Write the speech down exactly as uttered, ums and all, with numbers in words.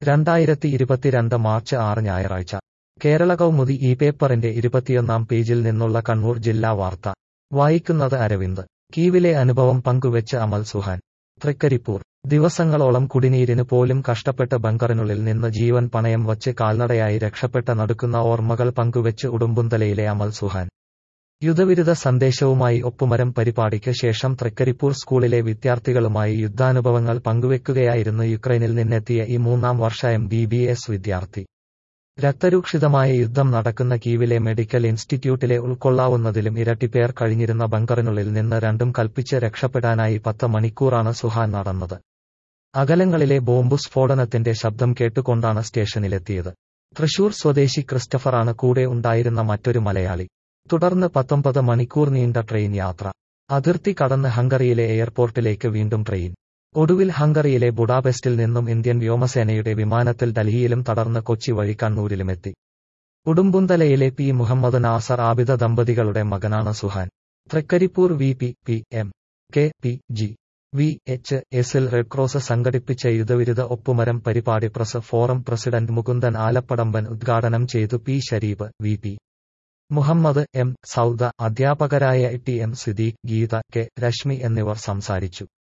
രണ്ടായിരത്തി ഇരുപത്തിരണ്ട് മാർച്ച് ആറ് ഞായറാഴ്ച കേരള കൗമുദി ഈ പേപ്പറിന്റെ ഇരുപത്തിയൊന്നാം പേജിൽ നിന്നുള്ള കണ്ണൂർ ജില്ലാ വാർത്ത വായിക്കുന്നത് അരവിന്ദ്. കീവിലെ അനുഭവം പങ്കുവെച്ച് അമൽ സുഹാൻ. തൃക്കരിപ്പൂർ. ദിവസങ്ങളോളം കുടിനീരിന് പോലും കഷ്ടപ്പെട്ട് ബങ്കറിനുള്ളിൽ നിന്ന് ജീവൻ പണയം വച്ച് കാൽനടയായി രക്ഷപ്പെട്ട നടുക്കുന്ന ഓർമ്മകൾ പങ്കുവെച്ച് ഉടുമ്പുന്തലയിലെ അമൽ സുഹാൻ. യുദ്ധവിരുദ്ധ സന്ദേശവുമായി ഒപ്പുമരം പരിപാടിക്ക് ശേഷം തൃക്കരിപ്പൂർ സ്കൂളിലെ വിദ്യാർത്ഥികളുമായി യുദ്ധാനുഭവങ്ങൾ പങ്കുവെക്കുകയായിരുന്നു യുക്രൈനിൽ നിന്നെത്തിയ ഈ മൂന്നാം വർഷ എം ബി ബി എസ് വിദ്യാർത്ഥി. രക്തരൂക്ഷിതമായ യുദ്ധം നടക്കുന്ന കീവിലെ മെഡിക്കൽ ഇൻസ്റ്റിറ്റ്യൂട്ടിലെ ഉൾക്കൊള്ളാവുന്നതിലും ഇരട്ടി പേർ കഴിഞ്ഞിരുന്ന ബങ്കറിനുള്ളിൽ നിന്ന് രണ്ടും കൽപ്പിച്ച് രക്ഷപ്പെടാനായി പത്ത് മണിക്കൂറാണ് സുഹാൻ നടന്നത്. അകലങ്ങളിലെ ബോംബ് സ്ഫോടനത്തിന്റെ ശബ്ദം കേട്ടുകൊണ്ടാണ് സ്റ്റേഷനിലെത്തിയത്. തൃശൂർ സ്വദേശി ക്രിസ്റ്റഫറാണ് കൂടെ ഉണ്ടായിരുന്ന മറ്റൊരു മലയാളി. തുടർന്ന് പത്തൊമ്പത് മണിക്കൂർ നീണ്ട ട്രെയിൻ യാത്ര. അതിർത്തി കടന്ന് ഹംഗറിയിലെ എയർപോർട്ടിലേക്ക് വീണ്ടും ട്രെയിൻ. ഒടുവിൽ ഹംഗറിയിലെ ബുഡാപെസ്റ്റിൽ നിന്നും ഇന്ത്യൻ വ്യോമസേനയുടെ വിമാനത്തിൽ ഡൽഹിയിലും തടർന്ന് കൊച്ചി വഴി കണ്ണൂരിലുമെത്തി. ഉടുമ്പുന്തലയിലെ പി മുഹമ്മദ് നാസർ ആബിദ ദമ്പതികളുടെ മകനാണ് Suhan. Thrikaripur V P P M K P G V H എസിൽ റെഡ് ക്രോസ് സംഘടിപ്പിച്ച യുദ്ധവിരുദ്ധ ഒപ്പുമരം പരിപാടി press forum president Mukundan Alappadamban ഉദ്ഘാടനം ചെയ്തു. P Shareeb, V P Muhammad, M Sauda, അധ്യാപകരായ T M Siddique, Geetha, K Reshmi എന്നിവർ സംസാരിച്ചു.